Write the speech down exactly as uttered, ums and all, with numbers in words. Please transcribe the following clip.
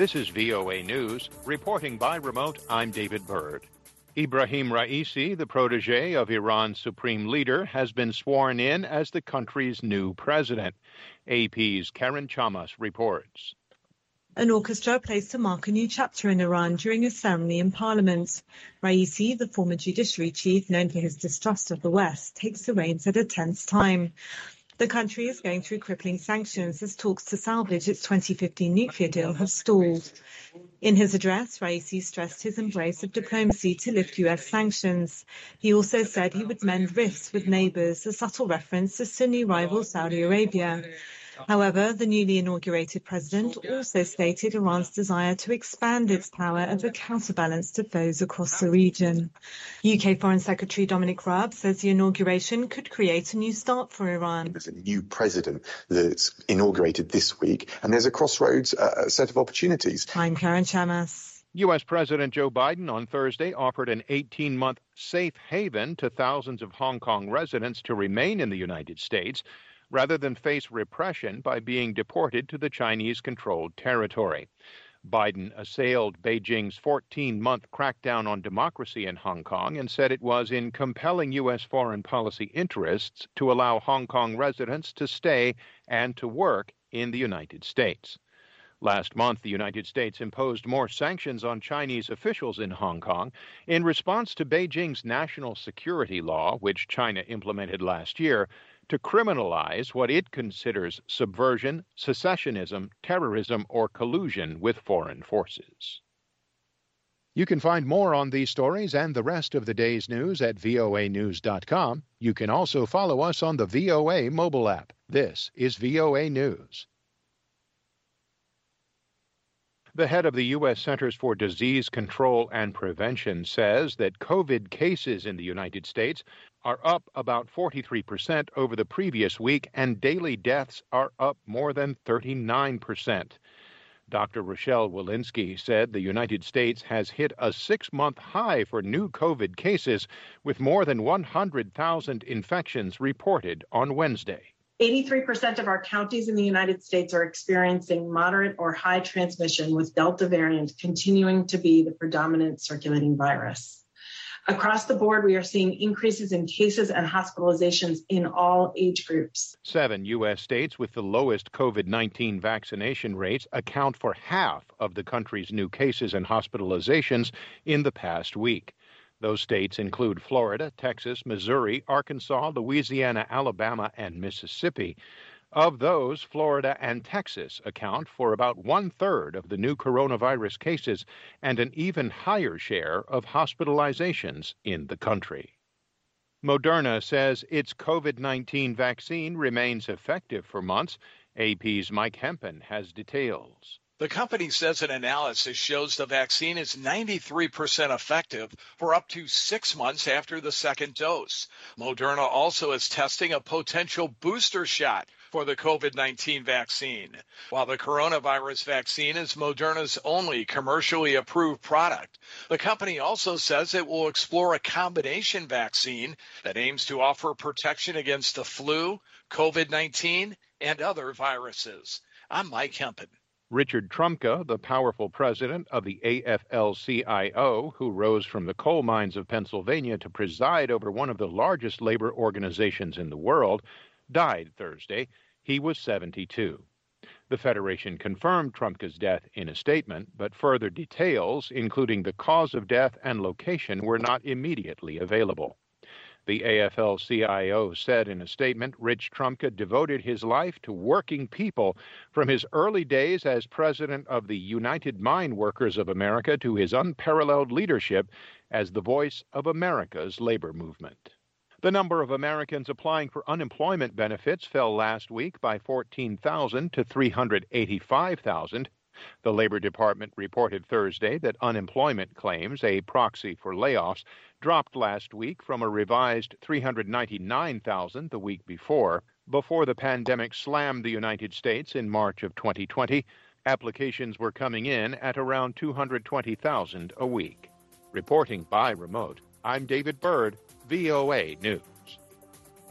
This is V O A News. Reporting by remote, I'm David Byrd. Ebrahim Raisi, the protege of Iran's supreme leader, has been sworn in as the country's new president. A P's Karen Chamas reports. An orchestra plays to mark a new chapter in Iran during a ceremony in parliament. Raisi, the former judiciary chief known for his distrust of the West, takes the reins at a tense time. The country is going through crippling sanctions as talks to salvage its twenty fifteen nuclear deal have stalled. In his address, Raisi stressed his embrace of diplomacy to lift U S sanctions. He also said he would mend rifts with neighbours, a subtle reference to Sunni rival Saudi Arabia. However, the newly inaugurated president also stated Iran's desire to expand its power as a counterbalance to foes across the region. U K Foreign Secretary Dominic Raab says the inauguration could create a new start for Iran. There's a new president that's inaugurated this week, and there's a crossroads uh, set of opportunities. I'm Karen Chamas. U S. President Joe Biden on Thursday offered an eighteen-month safe haven to thousands of Hong Kong residents to remain in the United States, rather than face repression by being deported to the Chinese-controlled territory. Biden assailed Beijing's fourteen-month crackdown on democracy in Hong Kong and said it was in compelling U S foreign policy interests to allow Hong Kong residents to stay and to work in the United States. Last month, the United States imposed more sanctions on Chinese officials in Hong Kong in response to Beijing's national security law, which China implemented last year, to criminalize what it considers subversion, secessionism, terrorism, or collusion with foreign forces. You can find more on these stories and the rest of the day's news at V O A news dot com. You can also follow us on the V O A mobile app. This is V O A News. The head of the U S. Centers for Disease Control and Prevention says that COVID cases in the United States are up about forty-three percent over the previous week, and daily deaths are up more than thirty-nine percent. Doctor Rochelle Walensky said the United States has hit a six-month high for new COVID cases, with more than one hundred thousand infections reported on Wednesday. eighty-three percent of our counties in the United States are experiencing moderate or high transmission, with Delta variant continuing to be the predominant circulating virus. Across the board, we are seeing increases in cases and hospitalizations in all age groups. Seven U S states with the lowest COVID nineteen vaccination rates account for half of the country's new cases and hospitalizations in the past week. Those states include Florida, Texas, Missouri, Arkansas, Louisiana, Alabama, and Mississippi. Of those, Florida and Texas account for about one-third of the new coronavirus cases and an even higher share of hospitalizations in the country. Moderna says its COVID nineteen vaccine remains effective for months. A P's Mike Hempen has details. The company says an analysis shows the vaccine is ninety-three percent effective for up to six months after the second dose. Moderna also is testing a potential booster shot for the COVID nineteen vaccine. While the coronavirus vaccine is Moderna's only commercially approved product, the company also says it will explore a combination vaccine that aims to offer protection against the flu, COVID nineteen, and other viruses. I'm Mike Hempen. Richard Trumka, the powerful president of the A F L C I O, who rose from the coal mines of Pennsylvania to preside over one of the largest labor organizations in the world, died Thursday. He was seventy-two. The Federation confirmed Trumka's death in a statement, but further details, including the cause of death and location, were not immediately available. The A F L C I O said in a statement, Rich Trumka devoted his life to working people from his early days as president of the United Mine Workers of America to his unparalleled leadership as the voice of America's labor movement. The number of Americans applying for unemployment benefits fell last week by fourteen thousand to three hundred eighty-five thousand. The Labor Department reported Thursday that unemployment claims, a proxy for layoffs, dropped last week from a revised three hundred ninety-nine thousand the week before. Before the pandemic slammed the United States in March of twenty twenty, applications were coming in at around two hundred twenty thousand a week. Reporting by remote, I'm David Byrd, V O A News.